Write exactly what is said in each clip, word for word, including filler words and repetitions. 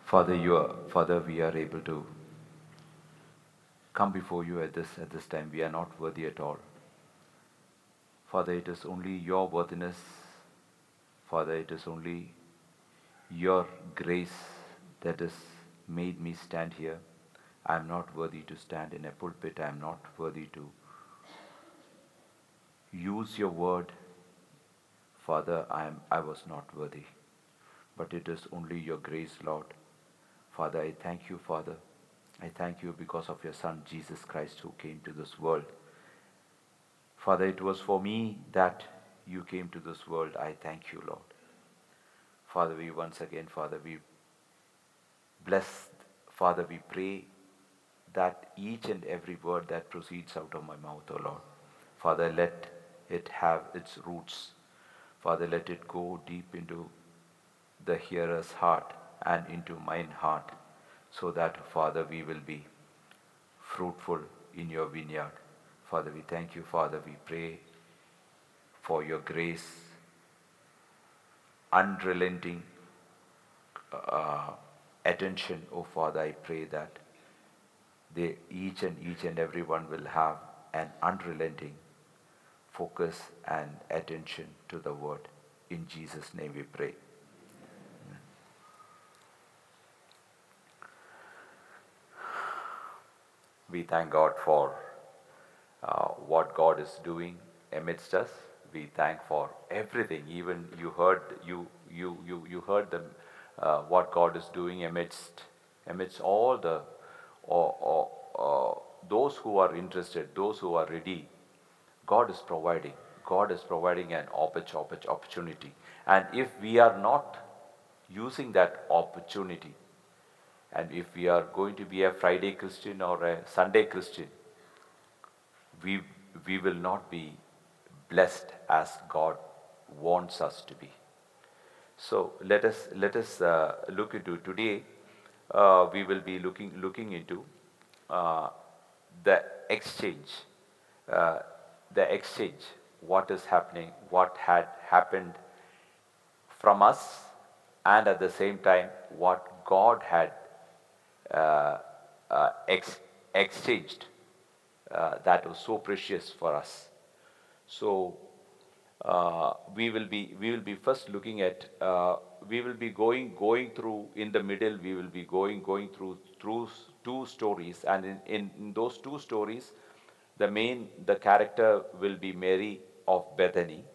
Father, you are, Father, we are able to come before you at this at this time. We are not worthy at all. Father, it is only your worthiness. Father, it is only your grace that has made me stand here. I am not worthy to stand in a pulpit. I am not worthy to use your word. Father, I am I was not worthy. But it is only your grace, Lord. Father, I thank you, Father. I thank you because of your Son, Jesus Christ, who came to this world. Father, it was for me that you came to this world. I thank you, Lord. Father, we once again, Father, we bless, Father, we pray that each and every word that proceeds out of my mouth, O Lord, Father, let it have its roots. Father, let it go deep into the hearer's heart and into mine heart, so that, Father, we will be fruitful in your vineyard. Father, we thank you, Father. We pray for your grace, unrelenting uh, attention. Oh, Father, I pray that they, each and each and every one will have an unrelenting focus and attention to the word. In Jesus' name we pray. We thank God for uh, what God is doing amidst us. We thank for everything. Even you heard you you you you heard them uh, what God is doing amidst amidst all the or, or, uh, those who are interested, those who are ready. God is providing. God is providing an oppor- oppor- opportunity, and if we are not using that opportunity, and if we are going to be a Friday Christian or a Sunday Christian, we, we will not be blessed as God wants us to be. So let us let us uh, look into today. Uh, we will be looking looking into uh, the exchange, uh, the exchange. What is happening? What had happened from us, and at the same time, what God had uh, uh, ex- exchanged uh, that was so precious for us. So uh, we will be we will be first looking at uh, we will be going going through in the middle. We will be going going through through two stories, and in, in, in those two stories, the main the character will be Mary of Bethany.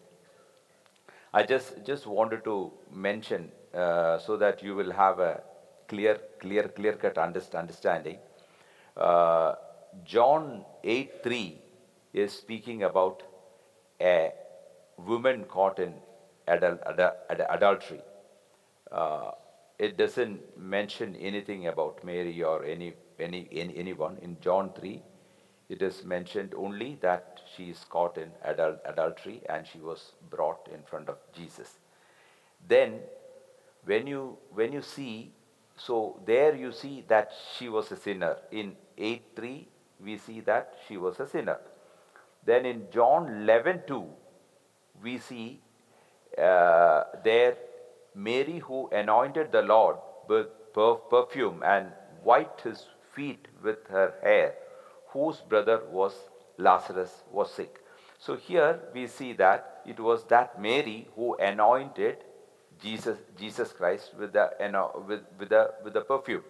I just just wanted to mention uh, so that you will have a clear clear clear cut underst- understanding. Uh, John eight three is speaking about a woman caught in adul- adul- ad- adultery. Uh, it doesn't mention anything about Mary or any, any, any anyone. In John three, it is mentioned only that she is caught in adul- adultery and she was brought in front of Jesus. Then, when you when you see, so there you see that she was a sinner. In eight three, we see that she was a sinner. Then in John eleven two, we see uh, there Mary who anointed the Lord with perfume and wiped his feet with her hair, whose brother was Lazarus was sick. So here we see that it was that Mary who anointed Jesus Jesus Christ with the with, with the with the perfume.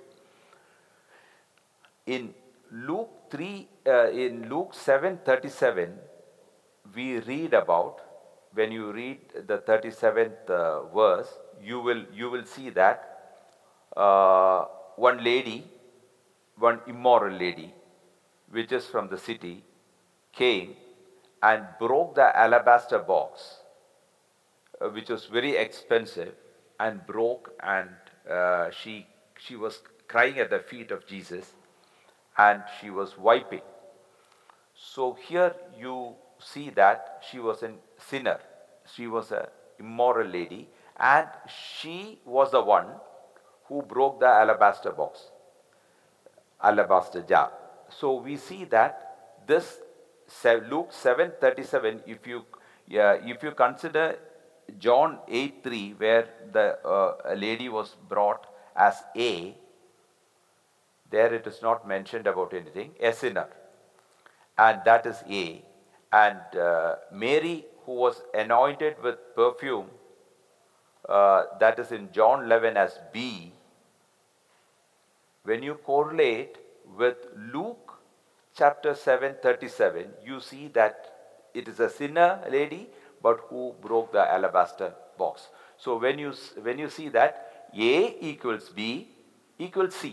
In Luke three, uh, in Luke seven thirty seven, we read about, when you read the thirty-seventh uh, verse, you will you will see that uh, one lady, one immoral lady, which is from the city, came and broke the alabaster box, uh, which was very expensive, and broke, and uh, she she was crying at the feet of Jesus, and she was wiping. So here you see that she was a sinner. She was a immoral lady, and she was the one who broke the alabaster box, alabaster jar. So we see that this Luke seven thirty-seven, if you yeah, if you consider John eight three, where the uh, a lady was brought as a, there it is not mentioned about anything, a sinner. And that is A. And uh, Mary, who was anointed with perfume, uh, that is in John eleven as B. When you correlate with Luke chapter seven thirty-seven, you see that it is a sinner lady, but who broke the alabaster box. So when you, when you see that A equals B equals C.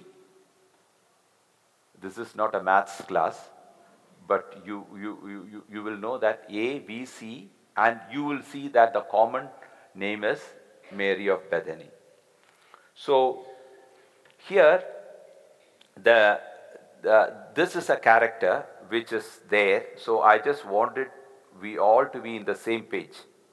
This is not a maths class, but you, you, you, you will know that A, B, C, and you will see that the common name is Mary of Bethany. So here, the, the, this is a character which is there. So I just wanted we all to be in the same page.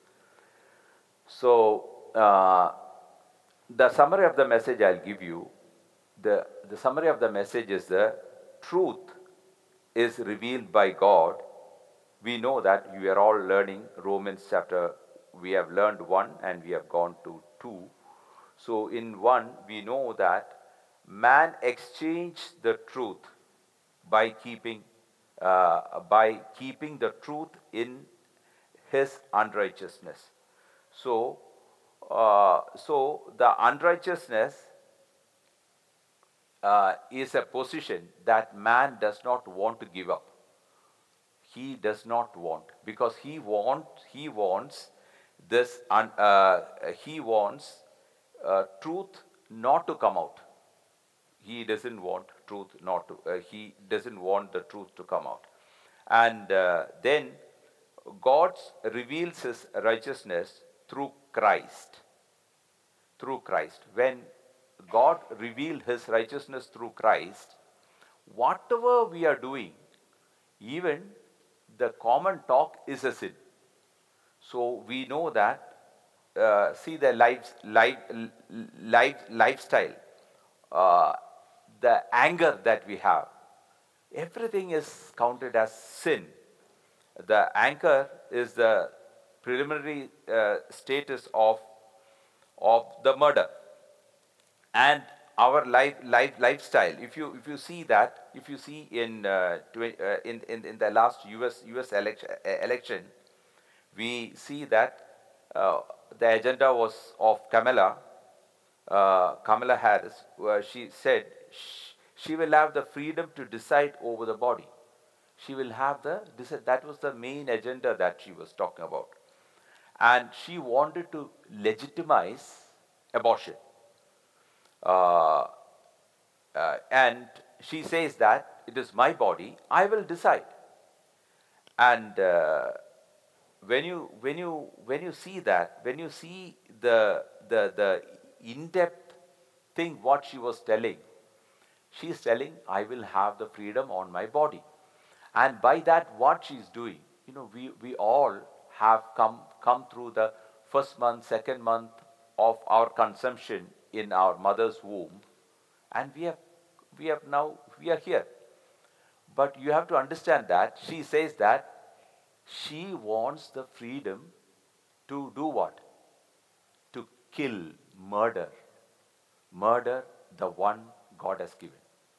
So uh, the summary of the message I'll give you, the, the summary of the message is the truth is revealed by God. We know that we are all learning Romans chapter, we have learned one and we have gone to two. So in one, we know that man exchanged the truth by keeping, uh, by keeping the truth in his unrighteousness. So, uh, so the unrighteousness uh, is a position that man does not want to give up. He does not want, because he want he wants this. Un, uh, he wants uh, truth not to come out. He doesn't want truth not to. Uh, he doesn't want the truth to come out, and uh, then God reveals His righteousness through Christ. Through Christ, when God revealed His righteousness through Christ, whatever we are doing, even the common talk is a sin. So we know that, uh, see the life, life, life, lifestyle, uh, the anger that we have, everything is counted as sin. The anger is the preliminary uh, status of, of the murder. And our life, life, lifestyle, if you, if you see that, if you see in, uh, uh, in, in, in the last U S, U S election, uh, election, we see that uh, the agenda was of Kamala, uh, Kamala Harris, where she said she, she will have the freedom to decide over the body. She will have the, that was the main agenda that she was talking about. And she wanted to legitimize abortion. Uh, uh, and she says that it is my body, I will decide. And uh, when you when you when you see that, when you see the the the in-depth thing what she was telling, she is telling, I will have the freedom on my body. And by that, what she is doing, you know, we we all have come come through the first month, second month of our consumption in our mother's womb, and we have we have now we are here. But you have to understand that she says that she wants the freedom to do what? To kill, murder. Murder the one God has given.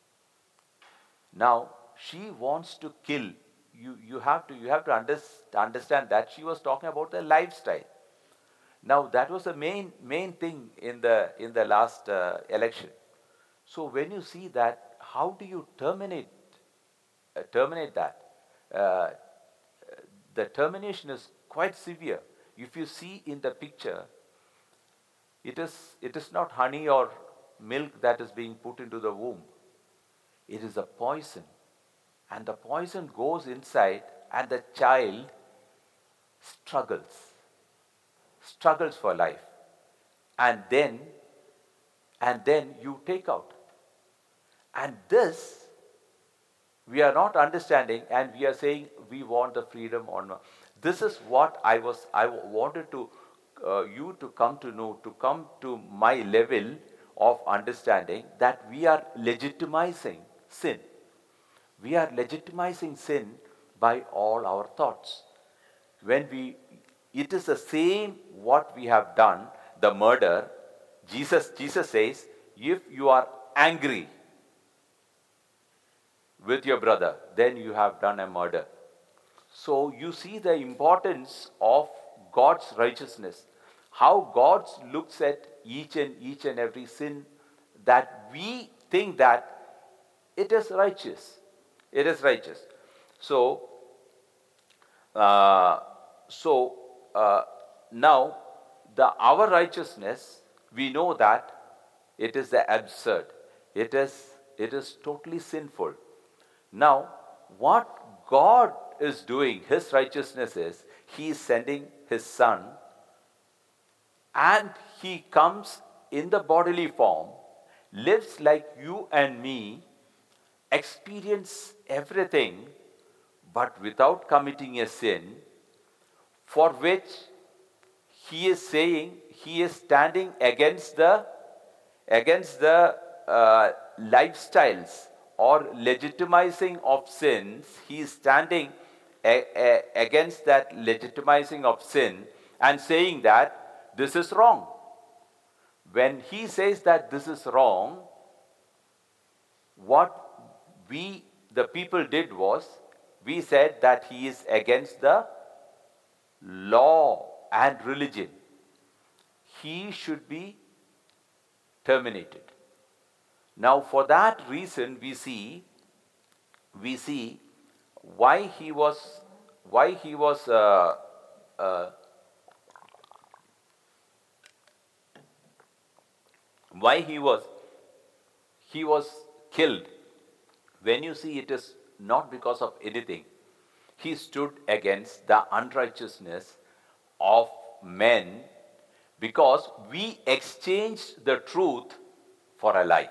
Now she wants to kill. You you have to you have to under, understand that she was talking about the lifestyle. Now that was the main main thing in the in the last uh, election. So when you see that, how do you terminate uh, terminate that? Uh, the termination is quite severe. If you see in the picture, it is it is not honey or milk that is being put into the womb. It is a poison, and the poison goes inside, and the child struggles. struggles for life, and then and then you take out. And this we are not understanding, and we are saying we want the freedom or not. This is what I was I wanted to uh, you to come to know, to come to my level of understanding, that we are legitimizing sin. We are legitimizing sin by all our thoughts. When we It is the same what we have done, the murder. Jesus, Jesus says, If you are angry with your brother, then you have done a murder. So you see the importance of God's righteousness, how God looks at each and each and every sin that we think that it is righteous. It is righteous. So, uh, so uh, now the our righteousness, we know that it is the absurd. It is it is totally sinful. Now, what God is doing, His righteousness is, He is sending His Son, and He comes in the bodily form, lives like you and me, experience everything, but without committing a sin, for which He is saying, He is standing against the against the uh, lifestyles or legitimizing of sins. He is standing a, a, against that legitimizing of sin and saying that this is wrong. When He says that this is wrong, what we, the people, did was, we said that He is against the law and religion. He should be terminated. Now, for that reason, we see, we see why he was, why he was, uh, uh, why he was, he was killed. When you see, it is not because of anything. He stood against the unrighteousness of men, because we exchanged the truth for a lie.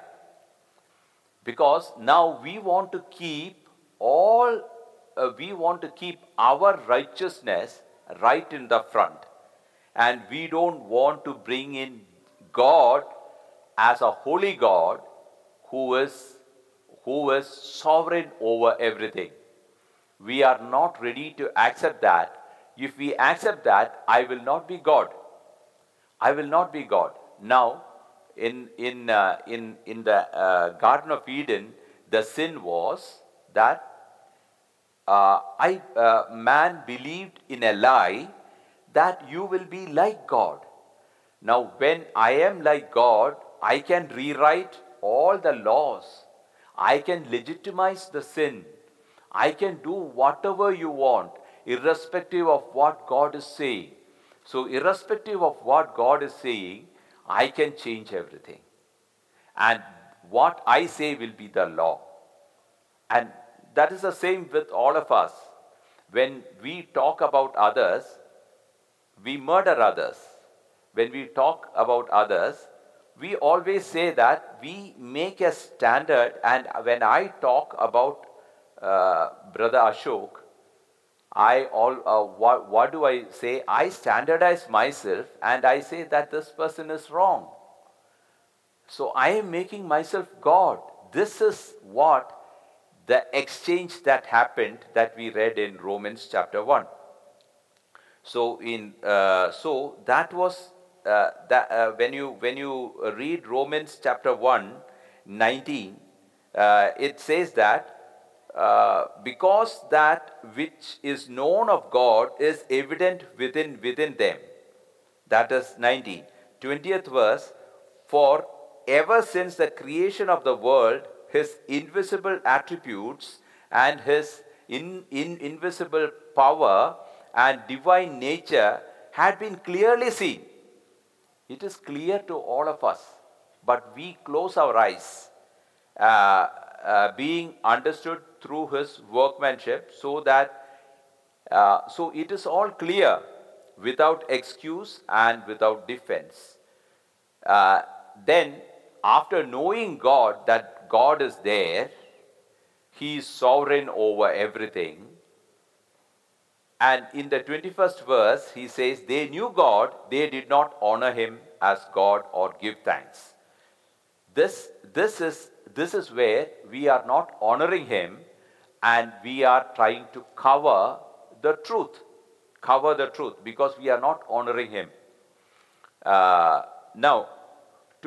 Because now we want to keep all, uh, we want to keep our righteousness right in the front. And we don't want to bring in God as a holy God who is, who is sovereign over everything. We are not ready to accept that. If we accept that, I will not be God. I will not be God. Now, in in uh, in in the uh, Garden of Eden, the sin was that uh, I uh, man believed in a lie that you will be like God. Now, when I am like God, I can rewrite all the laws. I can legitimize the sin. I can do whatever you want, irrespective of what God is saying. So, irrespective of what God is saying, I can change everything. And what I say will be the law. And that is the same with all of us. When we talk about others, we murder others. When we talk about others, we always say that we make a standard. And when I talk about uh, Brother Ashok, I all uh, what, what do I say? I standardize myself and I say that this person is wrong. So I am making myself God. This is what the exchange that happened that we read in Romans chapter one. So in uh, so that was uh, that uh, when you when you read Romans chapter one, nineteen, uh, it says that. Uh, because that which is known of God is evident within within them. That is nineteen. twentieth verse. For ever since the creation of the world, His invisible attributes and His in, in, invisible power and divine nature had been clearly seen. It is clear to all of us, but we close our eyes. Uh, uh, being understood through His workmanship, so that uh, so it is all clear, without excuse and without defense. Uh, then, after knowing God, that God is there, He is sovereign over everything. And in the twenty-first verse, he says, they knew God, they did not honor Him as God or give thanks. This, this is This is where we are not honoring Him, and we are trying to cover the truth. Cover the truth because we are not honoring Him. Uh, now, to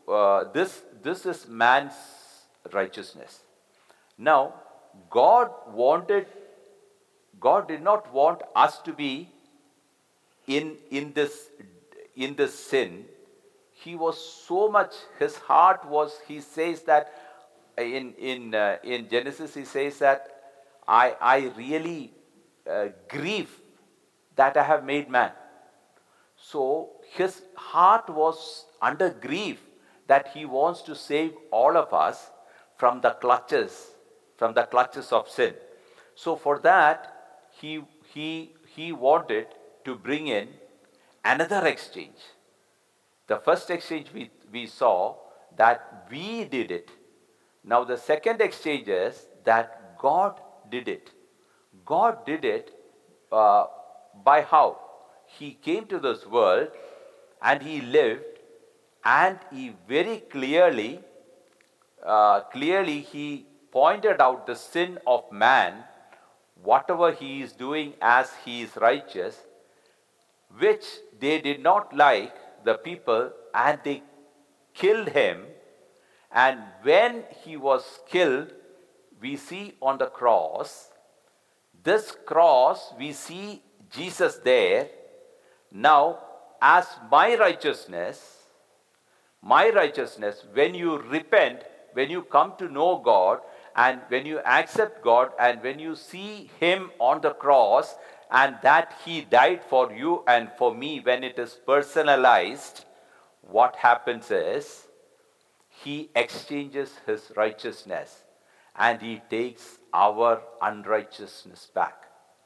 uh, this, this is man's righteousness. Now, God wanted, God did not want us to be in, in this, in this sin. He was so much, his heart was, he says that in, in, uh, in Genesis, he says that I, I really uh, grieve that I have made man. So his heart was under grief that he wants to save all of us from the clutches, from the clutches of sin. So for that, he, he, he wanted to bring in another exchange. The first exchange we, we saw that we did it. Now the second exchange is that God did it. God did it uh, by how? He came to this world and he lived, and he very clearly, uh, clearly he pointed out the sin of man, whatever he is doing as he is righteous, which they did not like, the people, and they killed him. And when he was killed, we see on the cross, this cross, we see Jesus there. Now, as my righteousness, my righteousness, when you repent, when you come to know God, and when you accept God, and when you see him on the cross, and that he died for you and for me, when it is personalized, what happens is, he exchanges his righteousness and he takes our unrighteousness back.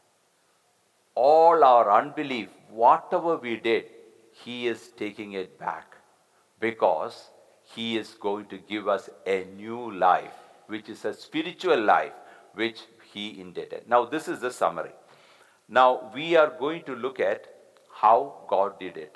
All our unbelief, whatever we did, he is taking it back, because he is going to give us a new life, which is a spiritual life, which he intended. Now, this is the summary. Now, we are going to look at how God did it.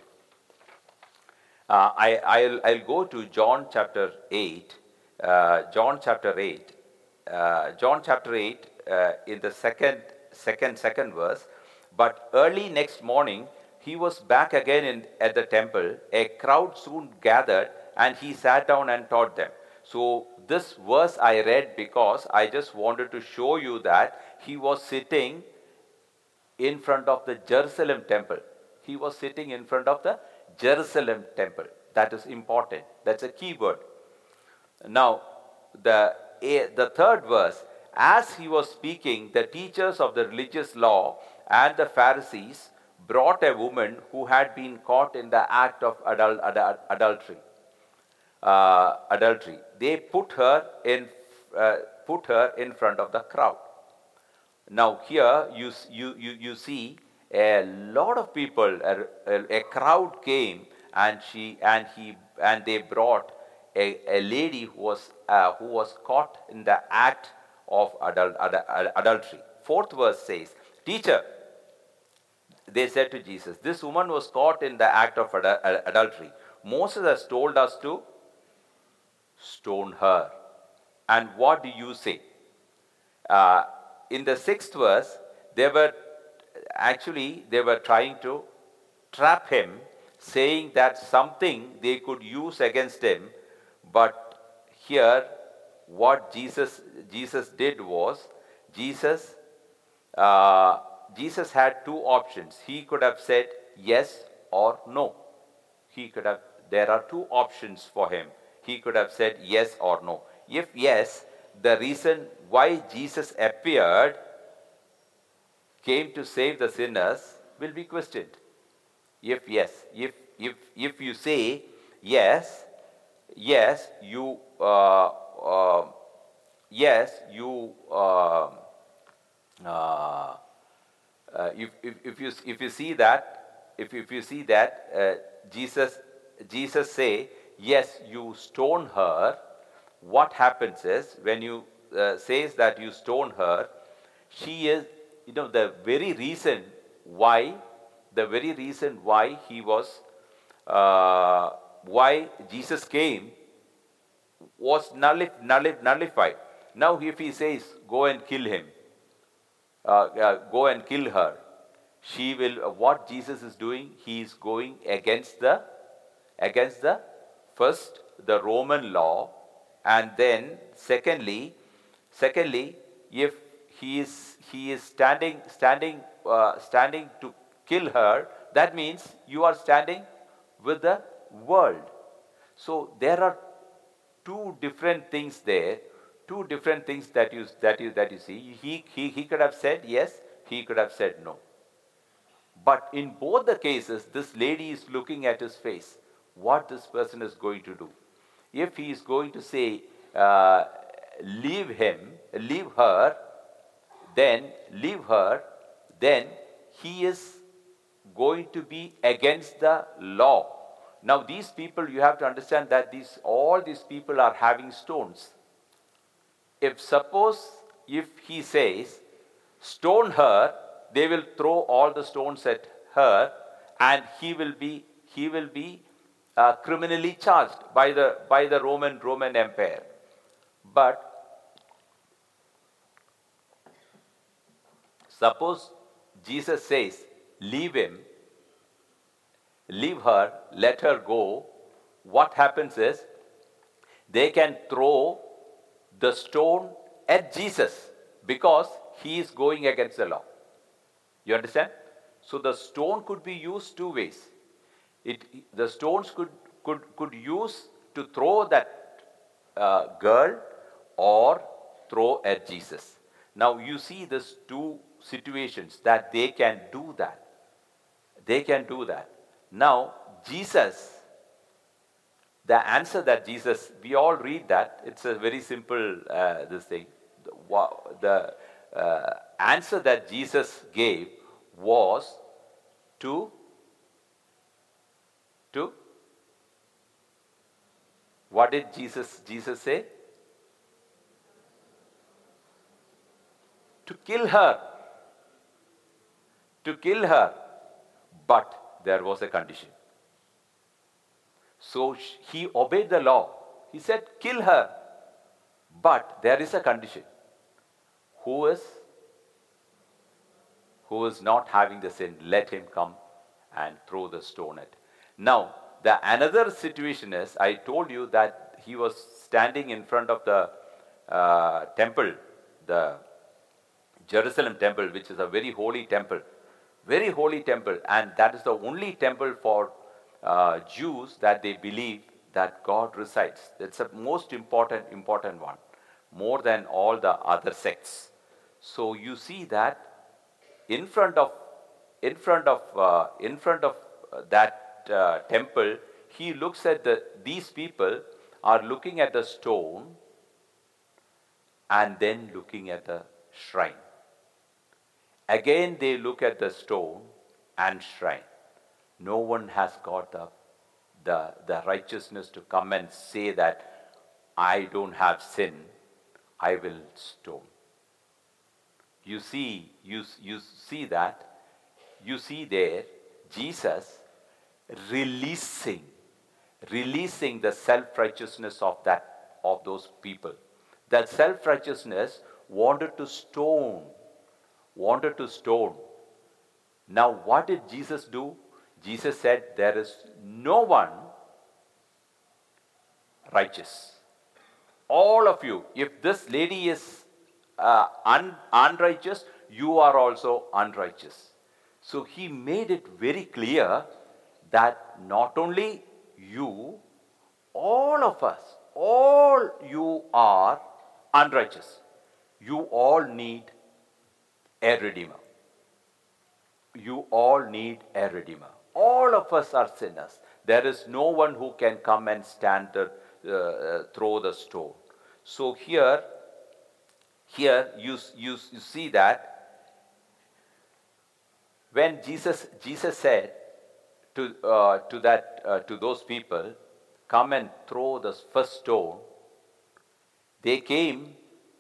Uh, I, I'll, I'll go to John chapter eight. Uh, John chapter eight. Uh, John chapter eight, uh, in the second, second, second verse. But early next morning, he was back again in, at the temple. A crowd soon gathered, and he sat down and taught them. So this verse I read because I just wanted to show you that he was sitting in front of the Jerusalem temple. He was sitting in front of the Jerusalem temple. That is important. That's a key word. Now, the, the third verse, as he was speaking, the teachers of the religious law and the Pharisees brought a woman who had been caught in the act of adul- adul- adultery. Uh, adultery. They put her in, uh, put her in front of the crowd. Now here you, you, you, you see a lot of people, a, a, a crowd came, and she and he and they brought a, a lady who was uh, who was caught in the act of adult, adul, adultery. Fourth verse says, "Teacher," they said to Jesus, "this woman was caught in the act of adul- adultery. Moses has told us to stone her. And what do you say?" Uh, in the sixth verse, they were actually they were trying to trap him, saying that something they could use against him. But here, what Jesus Jesus did was, Jesus uh, Jesus had two options. He could have said yes or no. He could have. There are two options for him. He could have said yes or no. If yes, the reason why Jesus appeared, came to save the sinners, will be questioned. If yes, if if if you say yes, yes, you uh, uh, yes, you uh, uh, uh, if, if if you if you see that if if you see that uh, Jesus Jesus say yes, you stone her. What happens is, when you uh, says that you stone her, she is, you know, the very reason why, the very reason why he was, uh, why Jesus came was nullif- nullif- nullified. Now if he says, go and kill him, uh, uh, go and kill her, she will, uh, what Jesus is doing, he is going against the, against the first the Roman law, and then secondly, secondly, if he is he is standing standing uh, standing to kill her, that means you are standing with the world. So there are two different things there, two different things that you that you that you see. He he he could have said yes, he could have said no. But in both the cases, this lady is looking at his face, what this person is going to do. If he is going to say, uh, leave him, leave her, then leave her, then he is going to be against the law. Now these people, you have to understand that these all these people are having stones. If suppose if he says, stone her, they will throw all the stones at her, and he will be he will be uh, criminally charged by the by the Roman Roman Empire. But suppose Jesus says, leave him, leave her, let her go. What happens is they can throw the stone at Jesus because he is going against the law. You understand? So the stone could be used two ways. It, the stones could, could, could use to throw that uh, girl or throw at Jesus. Now you see these two situations that they can do that. They can do that. Now Jesus, the answer that Jesus, we all read that. It's a very simple uh, this thing. The, the uh, answer that Jesus gave was to to what did Jesus Jesus say? To kill her. To kill her. But there was a condition. So he obeyed the law. He said, kill her. But there is a condition. Who is who is not having the sin, let him come and throw the stone at. Now, the another situation is, I told you that he was standing in front of the uh, temple, the Jerusalem temple, which is a very holy temple. Very holy temple. And that is the only temple for uh, Jews that they believe that God resides. That's the most important, important one. More than all the other sects. So you see that in front of, in front of, uh, in front of uh, that uh, temple, he looks at the, these people are looking at the stone and then looking at the shrine. Again, they look at the stone and shrine. No one has got the, the, the righteousness to come and say that I don't have sin, I will stone. You see, you, you see that, you see there, Jesus releasing, releasing the self-righteousness of that, of those people. That self-righteousness wanted to stone, wanted to stone. Now what did Jesus do? Jesus said, there is no one righteous. All of you, if this lady is uh, un- unrighteous, you are also unrighteous. So he made it very clear that not only you, all of us, all you are unrighteous. You all need a redeemer. You all need a redeemer. All of us are sinners. There is no one who can come and stand the, uh, throw the stone. So here, here you, you, you see that when Jesus Jesus said to uh, to that uh, to those people, come and throw the first stone. They came.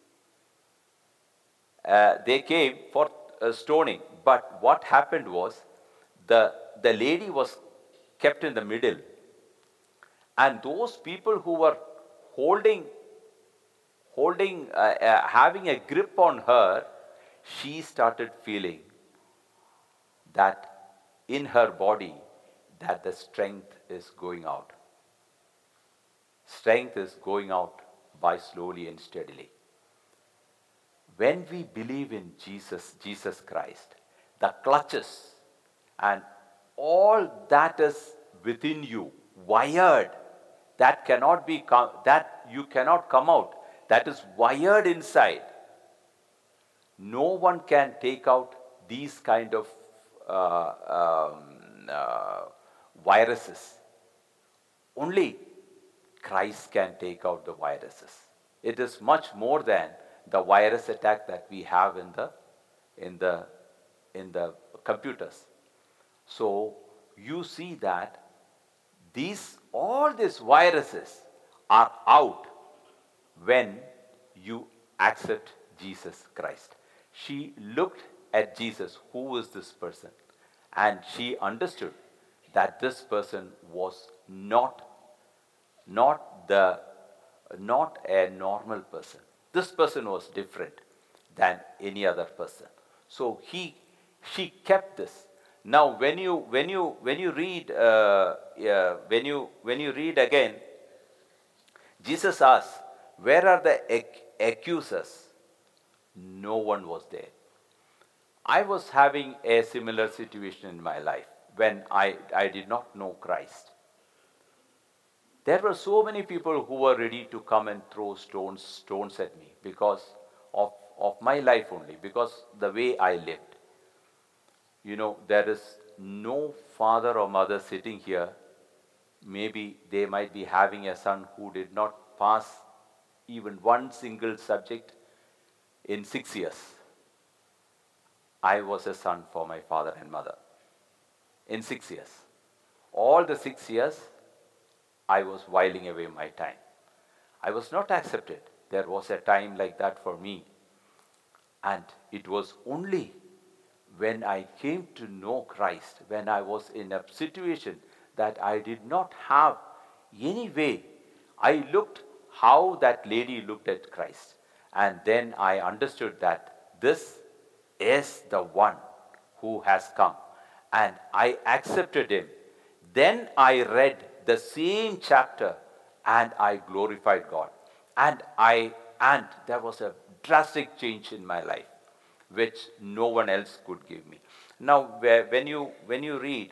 Uh, they came for uh, stoning. But what happened was, the the lady was kept in the middle, and those people who were holding holding uh, uh, having a grip on her, she started feeling that in her body that the strength is going out. Strength is going out by slowly and steadily. When we believe in Jesus, Jesus Christ, the clutches and all that is within you, wired, that cannot be com- that you cannot come out, that is wired inside. No one can take out these kind of uh, um, uh, viruses. Only Christ can take out the viruses. It is much more than the virus attack that we have in the in the in the computers. So you see that these all these viruses are out when you accept Jesus Christ. She looked at Jesus, who is this person? And she understood that this person was not not the not a normal person. This person was different than any other person. So he she kept this. Now when you when you when you read uh, uh, when you when you read again, Jesus asked, where are the ac- accusers? No one was there. I was having a similar situation in my life when I, I did not know Christ. There were so many people who were ready to come and throw stones, stones at me because of, of my life only, because the way I lived. You know, there is no father or mother sitting here. Maybe they might be having a son who did not pass even one single subject in six years. I was a son for my father and mother in six years. All the six years, I was whiling away my time. I was not accepted. There was a time like that for me. And it was only when I came to know Christ, when I was in a situation that I did not have any way, I looked how that lady looked at Christ. And then I understood that this is the one who has come. And I accepted him. Then I read the same chapter and I glorified God. And I and there was a drastic change in my life, which no one else could give me. Now, when you when you read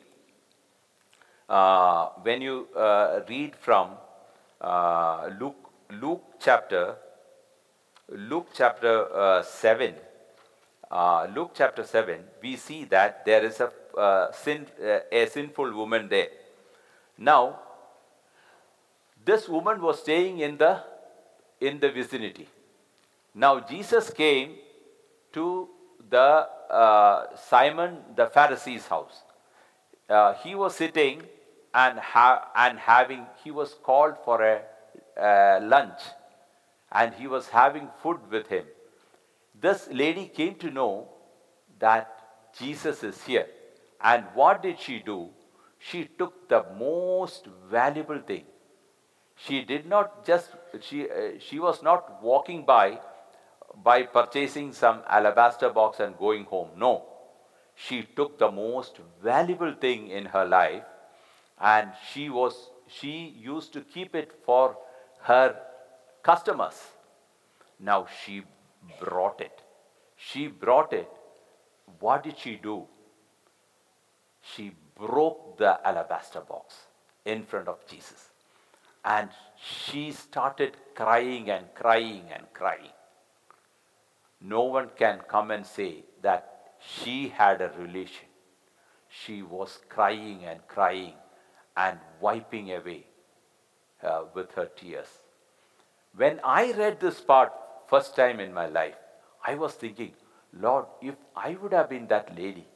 uh, when you uh, read from uh, Luke Luke chapter Luke chapter uh, seven, uh, Luke chapter seven, we see that there is a uh, sin uh, a sinful woman there. Now, this woman was staying in the in the vicinity. Now Jesus came to the uh, Simon the Pharisee's house. Uh, he was sitting and ha- and having. He was called for a uh, lunch, and he was having food with him. This lady came to know that Jesus is here, and what did she do? She took the most valuable thing. She did not just she uh, she was not walking by by purchasing some alabaster box and going home. No, she took the most valuable thing in her life, and she was she used to keep it for her customers. Now she brought it. She brought it. What did she do? She broke the alabaster box in front of Jesus. And she started crying and crying and crying. No one can come and say that she had a relation. She was crying and crying and wiping away uh, with her tears. When I read this part first time in my life, I was thinking, Lord, if I would have been that lady,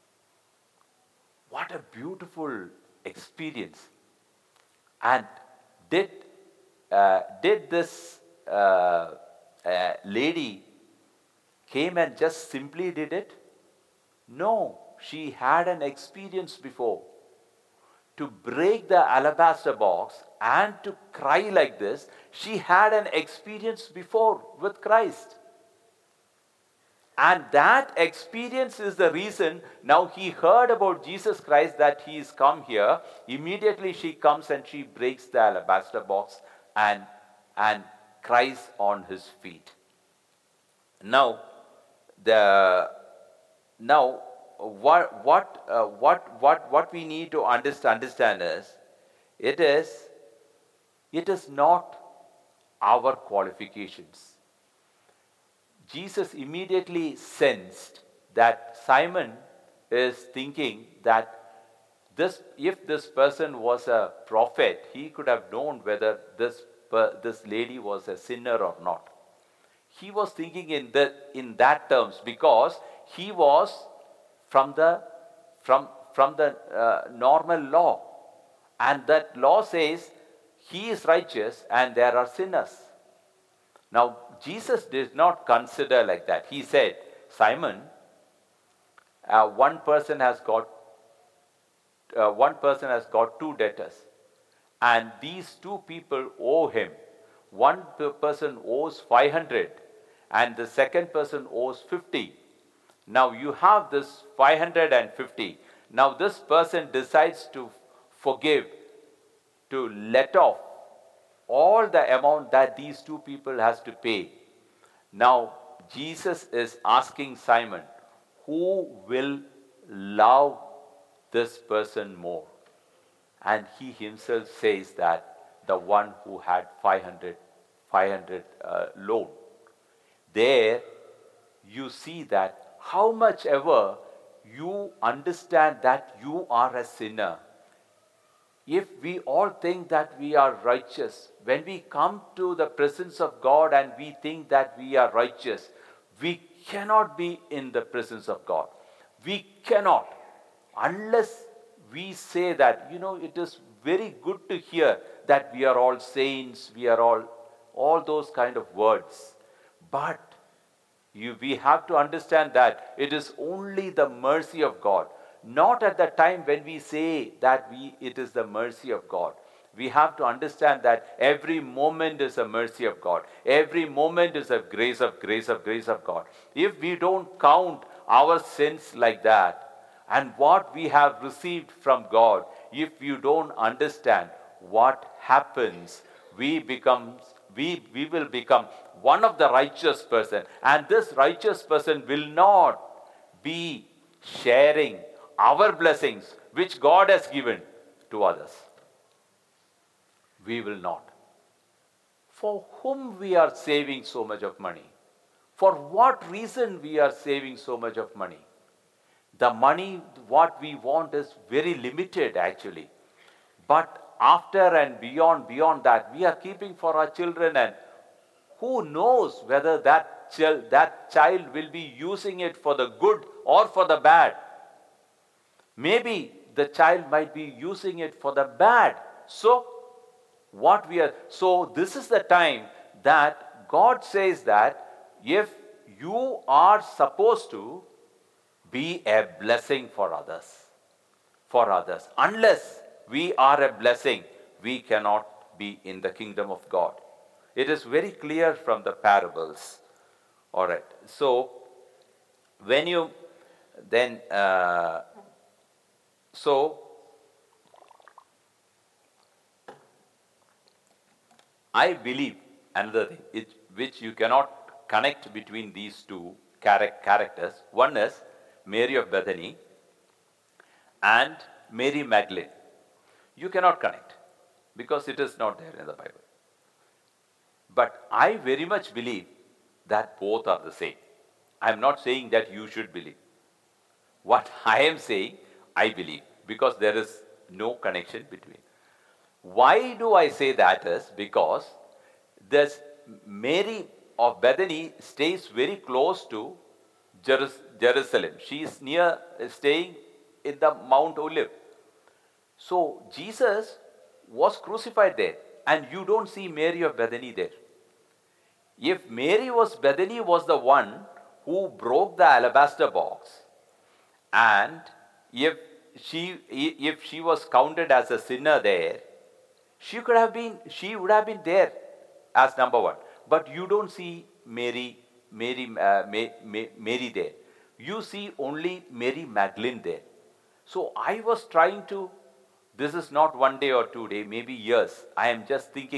what a beautiful experience. And did uh, did this uh, uh, lady came and just simply did it? No, she had an experience before. To break the alabaster box and to cry like this, she had an experience before with Christ. And that experience is the reason now he heard about Jesus Christ, that he is come here. Immediately she comes and she breaks the alabaster box and, and cries on his feet. Now, the now what what uh, what what what we need to understand, understand is it is it is not our qualifications. Jesus immediately sensed that Simon is thinking that this, if this person was a prophet, he could have known whether this, this lady was a sinner or not. He was thinking in, the, in that terms because he was from the, from, from the uh, normal law. And that law says he is righteous and there are sinners. Now, Jesus did not consider like that. He said, Simon, uh, one person has got uh, one person has got two debtors, and these two people owe him. One person owes five hundred, and the second person owes fifty. Now you have this five hundred fifty. Now this person decides to forgive, to let off all the amount that these two people has to pay. Now Jesus is asking Simon, who will love this person more? And he himself says that the one who had five hundred, five hundred uh, loan. There you see that how much ever you understand that you are a sinner. If we all think that we are righteous, when we come to the presence of God and we think that we are righteous, we cannot be in the presence of God. We cannot, unless we say that, you know, it is very good to hear that we are all saints, we are all, all those kind of words. But you, we have to understand that it is only the mercy of God. Not at the time when we say that we, it is the mercy of God. We have to understand that every moment is a mercy of God. Every moment is a grace of grace of grace of God. If we don't count our sins like that, and what we have received from God, if you don't understand what happens, we become, we, we will become one of the righteous person. And this righteous person will not be sharing our blessings which God has given to others. We will not. For whom we are saving so much of money? For what reason we are saving so much of money? The money, what we want is very limited actually. But after and beyond, beyond that, we are keeping for our children, and who knows whether that child, that child will be using it for the good or for the bad. Maybe the child might be using it for the bad. So, what we are, so this is the time that God says that if you are supposed to be a blessing for others, for others. Unless we are a blessing, we cannot be in the kingdom of God. It is very clear from the parables. All right. So, when you then, uh, so, I believe another thing it, which you cannot connect between these two characters. One is Mary of Bethany and Mary Magdalene. You cannot connect because it is not there in the Bible. But I very much believe that both are the same. I am not saying that you should believe. What I am saying, I believe, because there is no connection between. Why do I say that is because this Mary of Bethany stays very close to Jerusalem. She is near, staying in the Mount Olive. So Jesus was crucified there, and you don't see Mary of Bethany there. If Mary was Bethany was the one who broke the alabaster box, and if she if she was counted as a sinner there, she could have been she would have been there as number one. But you don't see Mary Mary uh, Mary there. You see only Mary Magdalene there. So I was trying to. This is not one day or two day, maybe years. I am just thinking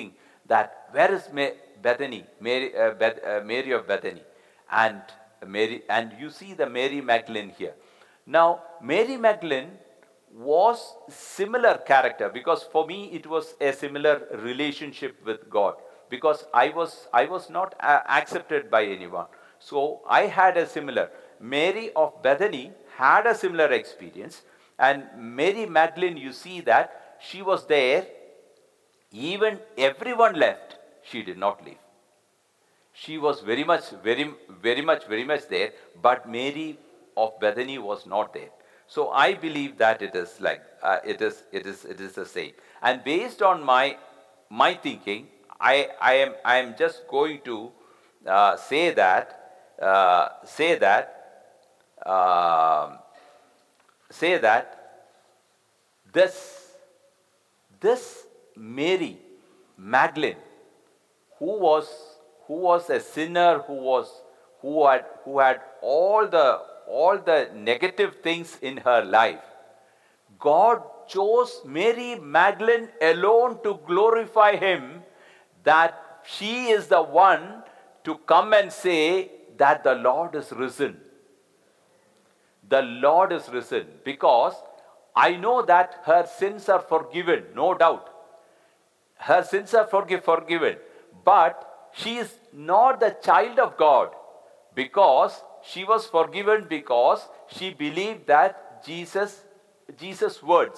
that where is Ma- Bethany, Mary, uh, Beth, uh, Mary of Bethany, and Mary, and you see the Mary Magdalene here. Now, Mary Magdalene was similar character, because for me it was a similar relationship with God, because I was I was not uh, accepted by anyone. So I had a similar. Mary of Bethany had a similar experience, and Mary Magdalene, you see that she was there. Even everyone left, she did not leave. She was very much, very, very much, very much there, but Mary of Bethany was not there. So I believe that it is like uh, it is, it is, it is the same. And based on my my thinking, I I am I am just going to uh, say that uh, say that uh, say that this this Mary Magdalene, who was who was a sinner, who was who had who had all the all the negative things in her life, God chose Mary Magdalene alone to glorify him, that she is the one to come and say that the Lord is risen. The Lord is risen, because I know that her sins are forgiven, no doubt. Her sins are forgive, forgiven. But she is not the child of God, because she was forgiven because she believed that Jesus, Jesus' words.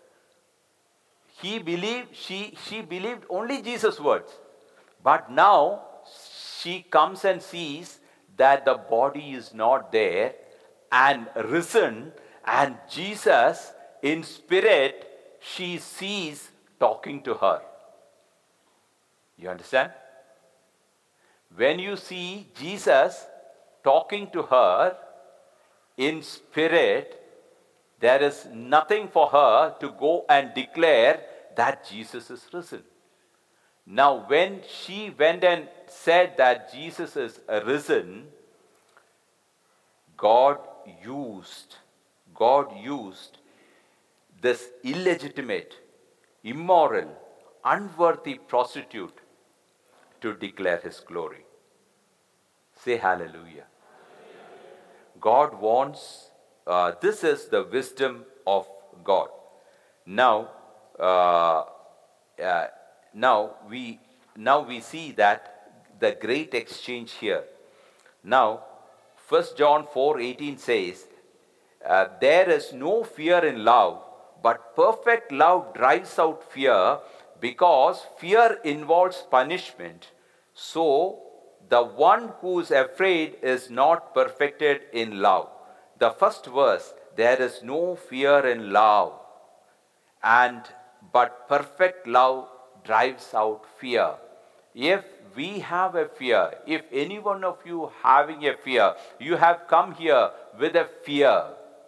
He believed, she, she believed only Jesus' words. But now she comes and sees that the body is not there and risen, and Jesus in spirit, she sees talking to her. You understand? When you see Jesus talking to her in spirit, there is nothing for her to go and declare that Jesus is risen. Now, when she went and said that Jesus is risen, God used, God used this illegitimate, immoral, unworthy prostitute to declare his glory. Say hallelujah. God wants, uh, this is the wisdom of God. Now, uh, uh, now we now we see that the great exchange here. Now, First John four eighteen says, uh, there is no fear in love, but perfect love drives out fear, because fear involves punishment. So, the one who is afraid is not perfected in love. The first verse, there is no fear in love, and but perfect love drives out fear. If we have a fear, if any one of you having a fear, you have come here with a fear,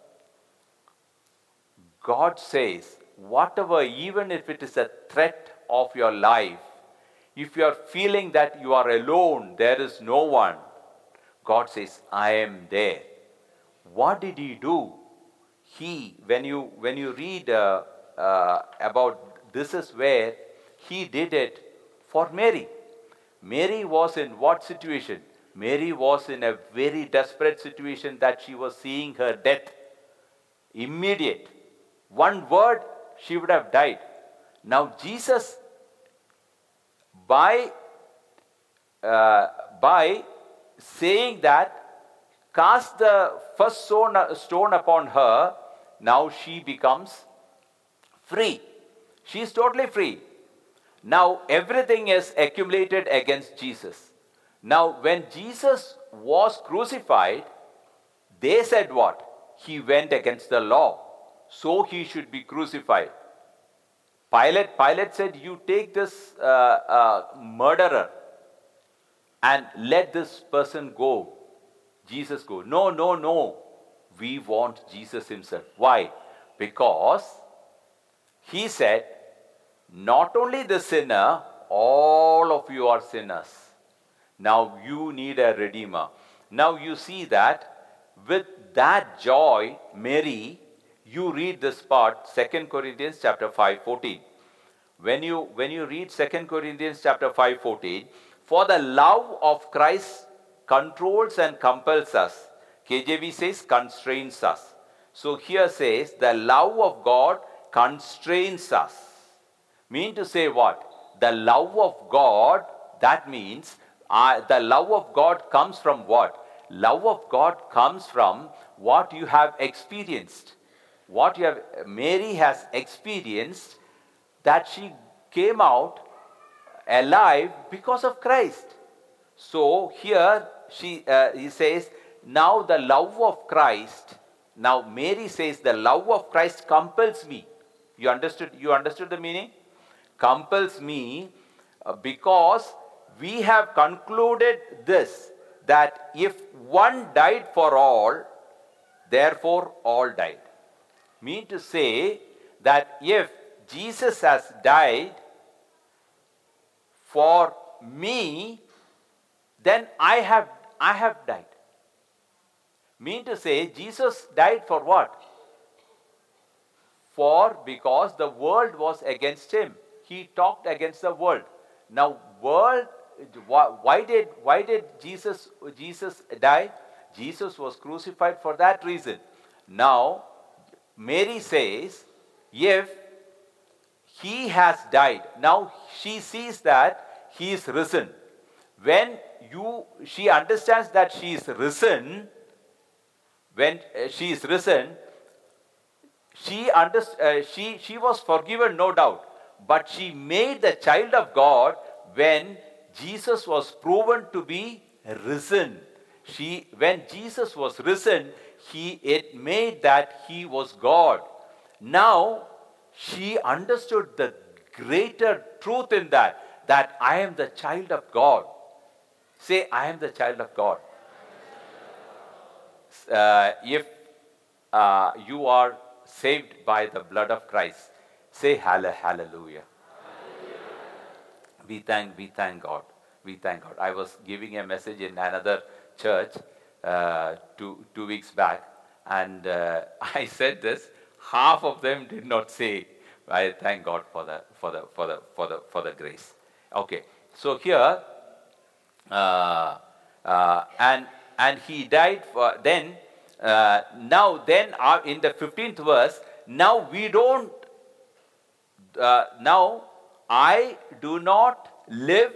God says, whatever, even if it is a threat of your life, if you are feeling that you are alone, there is no one, God says, I am there. What did he do? He, when you when you read uh, uh, about, this is where he did it for Mary. Mary was in what situation? Mary was in a very desperate situation, that she was seeing her death immediate. One word, she would have died. Now Jesus, by uh, by saying that, cast the first stone, stone upon her, now she becomes free. She is totally free. Now everything is accumulated against Jesus. Now when Jesus was crucified, they said what? He went against the law, so he should be crucified. Pilate, Pilate said, you take this uh, uh, murderer and let this person go. Jesus go. No, no, no. We want Jesus himself. Why? Because he said, not only the sinner, all of you are sinners. Now you need a redeemer. Now you see that with that joy, Mary, you read this part, Second Corinthians chapter five, fourteen. When you, when you read Second Corinthians chapter five fourteen, for the love of Christ controls and compels us. K J V says constrains us. So here says the love of God constrains us. Mean to say what? The love of God, that means uh, the love of God comes from what? Love of God comes from what you have experienced. What you have, Mary has experienced, that she came out alive because of Christ. So here she, uh, he says, now the love of Christ, now Mary says the love of Christ compels me. You understood, you understood the meaning? Compels me uh, because we have concluded this, that if one died for all, therefore all died. Mean to say that if Jesus has died for me, then I have, I have died. Mean to say, Jesus died for what? For, because the world was against him. He talked against the world. Now, world, why did, why did Jesus, Jesus die? Jesus was crucified for that reason. Now, Mary says, if he has died, now she sees that he is risen. When you, she understands that she is risen, when uh, she is risen, she, underst- uh, she, she was forgiven, no doubt. But she made the child of God when Jesus was proven to be risen. She, when Jesus was risen, he, it made that he was God. Now, she understood the greater truth in that, that I am the child of God. Say, I am the child of God. Uh, if uh, you are saved by the blood of Christ, say hallelujah. Hallelujah. We thank, we thank God. We thank God. I was giving a message in another church uh, two, two weeks back, and uh, I said this. Half of them did not say, I thank God for the for the for the for the for the grace. Okay, so here uh, uh, and and he died for then. Uh, now then uh, in the fifteenth verse, now we don't. Uh, now I do not live.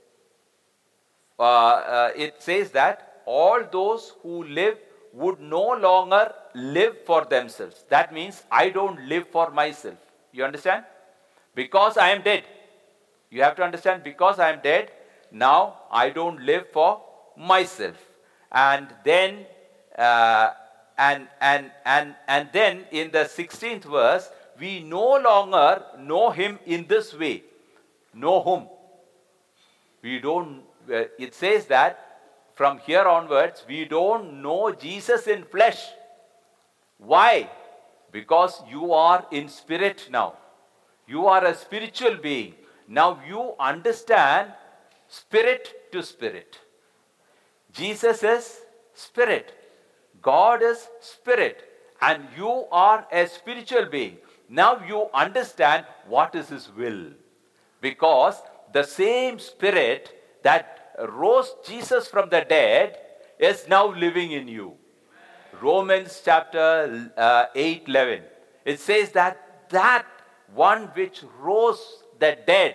Uh, uh, it says that all those who live would no longer live for themselves. That means I don't live for myself. You understand? Because I am dead. You have to understand, because I am dead, now I don't live for myself. And then, uh, and, and, and, and then in the sixteenth verse, we no longer know him in this way. Know whom? We don't, uh, it says that from here onwards, we don't know Jesus in flesh. Why? Because you are in spirit now. You are a spiritual being. Now you understand spirit to spirit. Jesus is spirit. God is spirit. And you are a spiritual being. Now you understand what is his will. Because the same spirit that rose Jesus from the dead is now living in you. Romans chapter uh, eight eleven. It says that that one which rose the dead,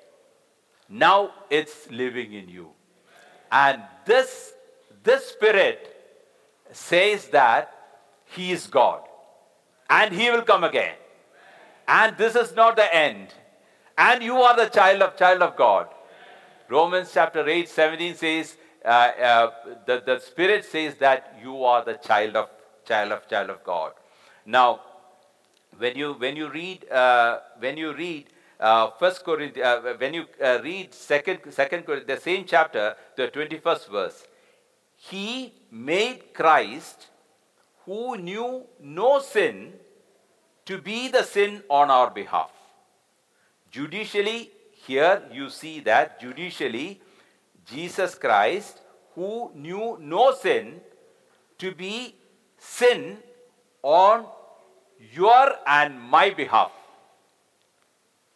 now it's living in you. And this, this spirit says that he is God. And he will come again. And this is not the end. And you are the child of child of God. Romans chapter eight seventeen says, uh, uh, the, the Spirit says that you are the child of child of child of God. Now, when you when you read uh, when you read uh, First Corinthians, uh, when you uh, read Second Second Corinthians, the same chapter, the twenty-first verse, he made Christ, who knew no sin, to be the sin on our behalf. Judicially, here you see that judicially, Jesus Christ, who knew no sin, to be sin on your and my behalf.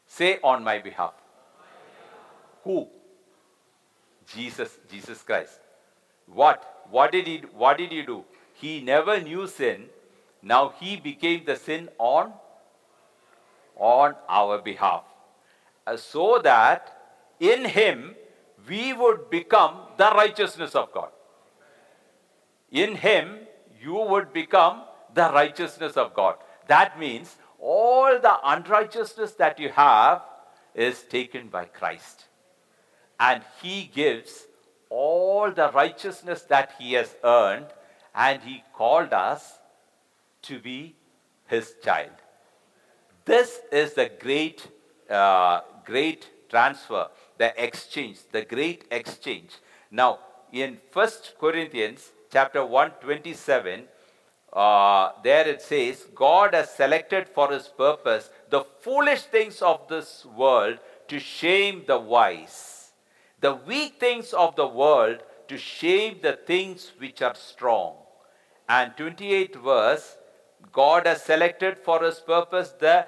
Say on my behalf. Who? Jesus, Jesus Christ. What? What did he what did he do? He never knew sin. Now he became the sin on, on our behalf. Uh, so that in him we would become the righteousness of God. In him you would become the righteousness of God. That means all the unrighteousness that you have is taken by Christ. And he gives all the righteousness that he has earned, and he called us to be his child. This is the great, uh, great transfer, the exchange, the great exchange. Now, in First Corinthians chapter one twenty-seven, uh, there it says, God has selected for his purpose the foolish things of this world to shame the wise, the weak things of the world to shame the things which are strong. And twenty-eighth verse, God has selected for his purpose the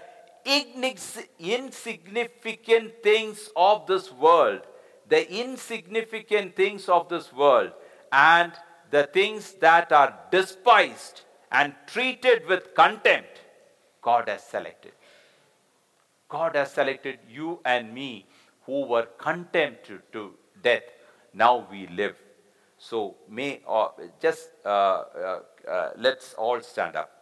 insignificant things of this world, the insignificant things of this world, and the things that are despised and treated with contempt, God has selected. God has selected you and me who were condemned to, to death. Now we live. So may uh, just uh, uh, uh, let's all stand up.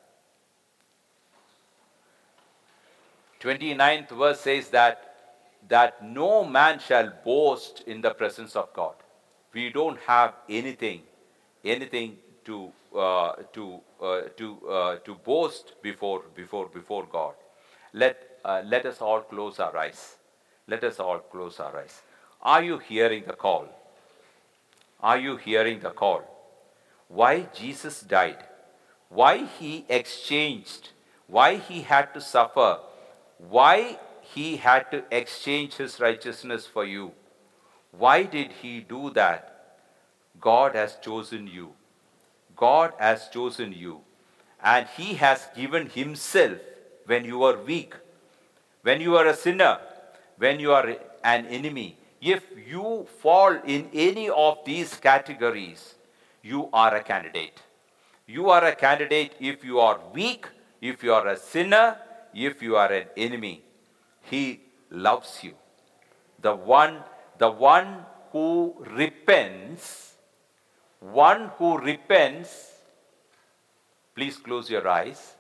twenty-ninth verse says that, that no man shall boast in the presence of God. We don't have anything, anything to uh, to uh, to uh, to boast before before before God. Let uh, let us all close our eyes. Let us all close our eyes. Are you hearing the call? Are you hearing the call? Why Jesus died? Why he exchanged? Why he had to suffer? Why he had to exchange his righteousness for you? Why did he do that? God has chosen you. God has chosen you. And he has given himself when you are weak, when you are a sinner, when you are an enemy. If you fall in any of these categories, you are a candidate. You are a candidate if you are weak, if you are a sinner, if you are an enemy. He loves you. The one, the one who repents, one who repents, please close your eyes.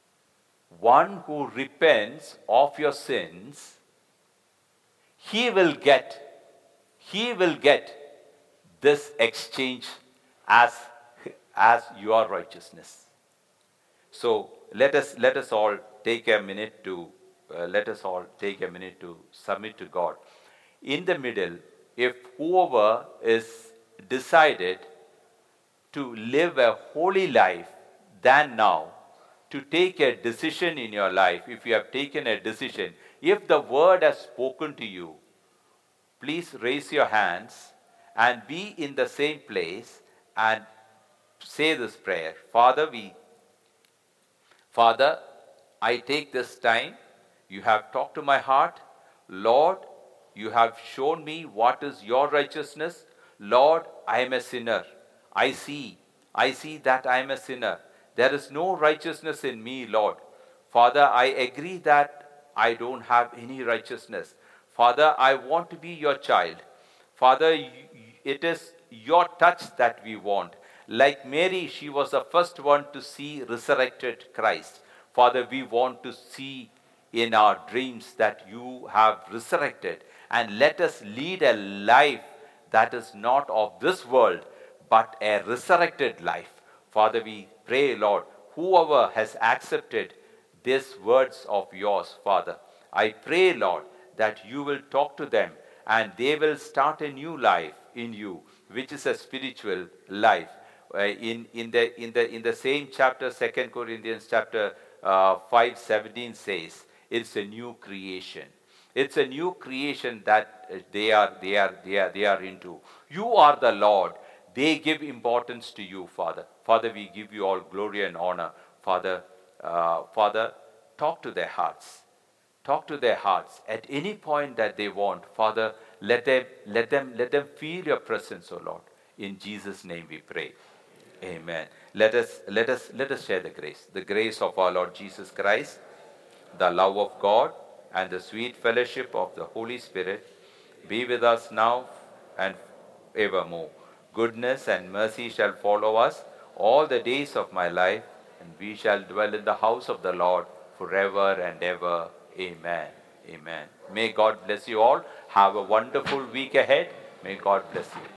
One who repents of your sins, he will get, he will get this exchange as, as your righteousness. So let us let us all take a minute to uh, let us all take a minute to submit to God. In the middle, if whoever is decided to live a holy life than now, to take a decision in your life, if you have taken a decision, if the word has spoken to you, please raise your hands and be in the same place and say this prayer. Father, we, Father, I take this time. You have talked to my heart. Lord, you have shown me what is your righteousness. Lord, I am a sinner. I see, I see that I am a sinner. There is no righteousness in me, Lord. Father, I agree that I don't have any righteousness. Father, I want to be your child. Father, it is your touch that we want. Like Mary, she was the first one to see resurrected Christ. Father, we want to see in our dreams that you have resurrected. And let us lead a life that is not of this world, but a resurrected life. Father, we pray, Lord, whoever has accepted these words of yours, Father, I pray, Lord, that you will talk to them and they will start a new life in you, which is a spiritual life. Uh, in, in, the, in, the, in the same chapter, Second Corinthians chapter uh, five seventeen says, it's a new creation. It's a new creation that they are, they are, they are, they are into. You are the Lord. They give importance to you, Father. Father, we give you all glory and honor. Father, uh, Father, talk to their hearts. talk to their hearts at any point that they want. Father, let them, let them, let them feel your presence, O Lord. In Jesus' name we pray. Amen. Let us, let us, let us share the grace. The grace of our Lord Jesus Christ, the love of God, and the sweet fellowship of the Holy Spirit be with us now and evermore. Goodness and mercy shall follow us all the days of my life, and we shall dwell in the house of the Lord forever and ever. Amen. Amen. May God bless you all. Have a wonderful week ahead. May God bless you.